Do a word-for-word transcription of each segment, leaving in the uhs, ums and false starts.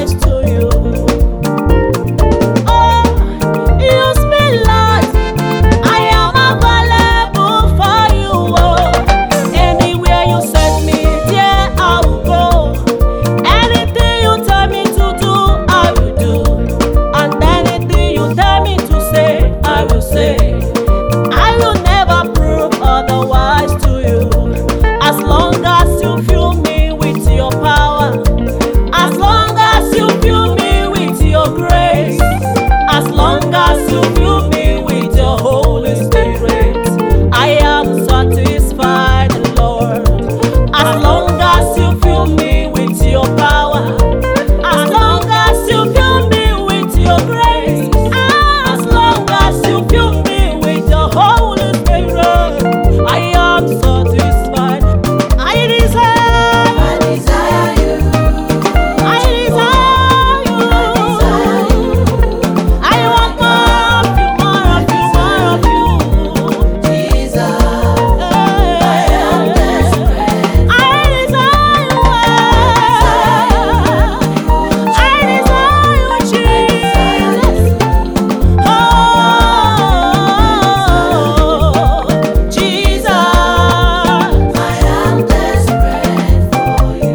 wise to you. Oh, use me, Lord. I am available for you. Oh, anywhere you send me, there I will go. Anything you tell me to do, I will do. And anything you tell me to say, I will say. I will never prove otherwise to you. As long as you fill me with your power, as long as you fill me with your grace, as long as you fill me with your Holy Spirit, I am satisfied, Lord. As long as you fill me with your power, as long as you fill me with your grace, as long as you fill me with your Holy Spirit, I am satisfied. I desire, I desire you. I desire you. I want more of you, more of you, more of you. Jesus, I am desperate. I desire you. I desire you, Jesus. Oh, Jesus. I am desperate for you.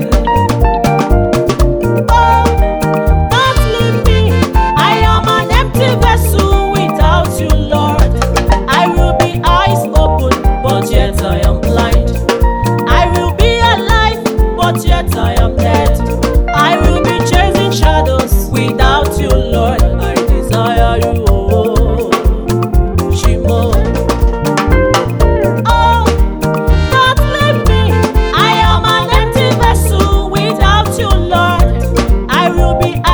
Oh, don't leave me. I am an empty vessel without you, Lord. I will be eyes open, but yet I am blind. I will be alive, but yet I am dead. I will be chasing shadows without you, Lord. I desire you. Oh, Shimo. Oh, don't leave me. I am an empty vessel without you, Lord. I will be